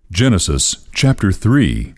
Genesis chapter 3.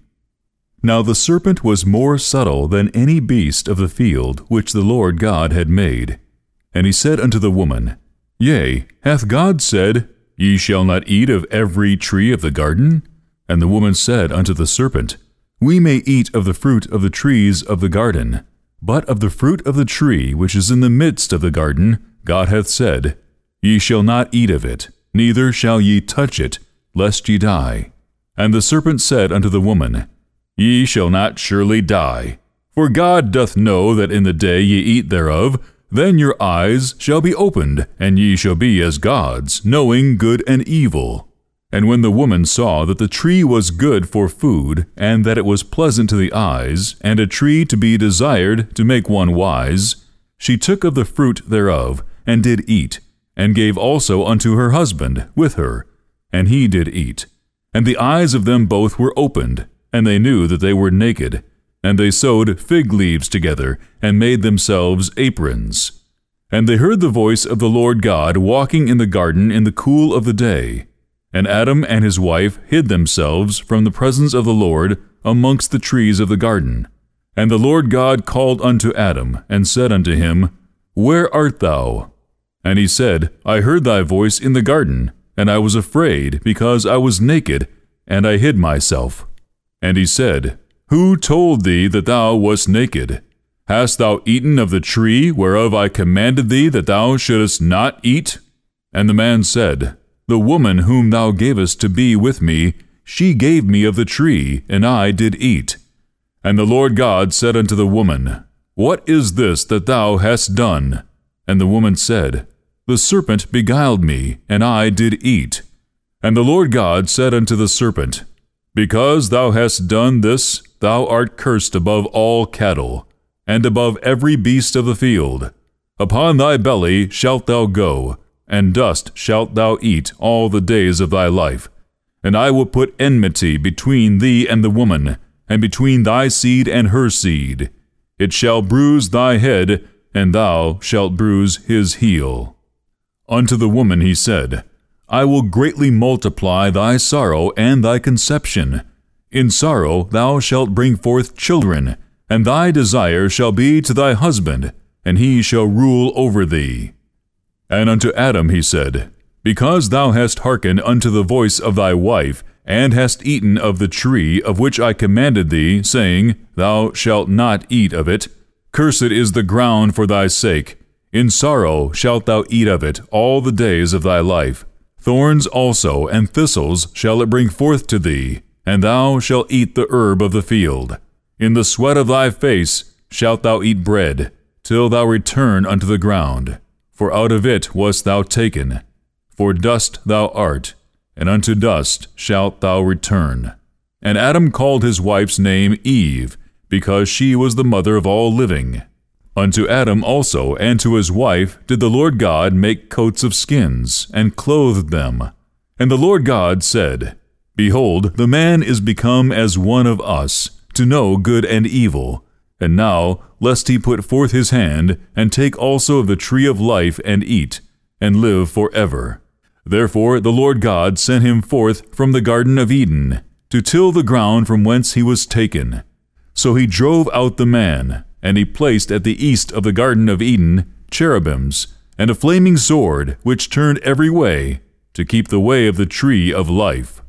Now the serpent was more subtle than any beast of the field which the Lord God had made. And he said unto the woman, Yea, hath God said, Ye shall not eat of every tree of the garden? And the woman said unto the serpent, We may eat of the fruit of the trees of the garden, but of the fruit of the tree which is in the midst of the garden, God hath said, Ye shall not eat of it, neither shall ye touch it, lest ye die. And the serpent said unto the woman, Ye shall not surely die. For God doth know that in the day ye eat thereof, then your eyes shall be opened, and ye shall be as gods, knowing good and evil. And when the woman saw that the tree was good for food, and that it was pleasant to the eyes, and a tree to be desired to make one wise, she took of the fruit thereof, and did eat, and gave also unto her husband with her, and he did eat. And the eyes of them both were opened, and they knew that they were naked. And they sewed fig leaves together, and made themselves aprons. And they heard the voice of the Lord God walking in the garden in the cool of the day. And Adam and his wife hid themselves from the presence of the Lord amongst the trees of the garden. And the Lord God called unto Adam, and said unto him, Where art thou? And he said, I heard thy voice in the garden, and I was afraid, because I was naked, and I hid myself. And he said, Who told thee that thou wast naked? Hast thou eaten of the tree whereof I commanded thee that thou shouldest not eat? And the man said, The woman whom thou gavest to be with me, she gave me of the tree, and I did eat. And the Lord God said unto the woman, What is this that thou hast done? And the woman said, The serpent beguiled me, and I did eat. And the Lord God said unto the serpent, Because thou hast done this, thou art cursed above all cattle, and above every beast of the field. Upon thy belly shalt thou go, and dust shalt thou eat all the days of thy life. And I will put enmity between thee and the woman, and between thy seed and her seed. It shall bruise thy head, and thou shalt bruise his heel. Unto the woman he said, I will greatly multiply thy sorrow and thy conception. In sorrow thou shalt bring forth children, and thy desire shall be to thy husband, and he shall rule over thee. And unto Adam he said, Because thou hast hearkened unto the voice of thy wife, and hast eaten of the tree of which I commanded thee, saying, Thou shalt not eat of it, cursed is the ground for thy sake. In sorrow shalt thou eat of it all the days of thy life. Thorns also and thistles shall it bring forth to thee, and thou shalt eat the herb of the field. In the sweat of thy face shalt thou eat bread, till thou return unto the ground. For out of it wast thou taken. For dust thou art, and unto dust shalt thou return. And Adam called his wife's name Eve, because she was the mother of all living. Unto Adam also and to his wife did the Lord God make coats of skins, and clothed them. And the Lord God said, Behold, the man is become as one of us, to know good and evil. And now, lest he put forth his hand, and take also of the tree of life, and eat, and live forever. Therefore the Lord God sent him forth from the Garden of Eden, to till the ground from whence he was taken. So he drove out the man, and he placed at the east of the Garden of Eden cherubims, and a flaming sword, which turned every way, to keep the way of the tree of life.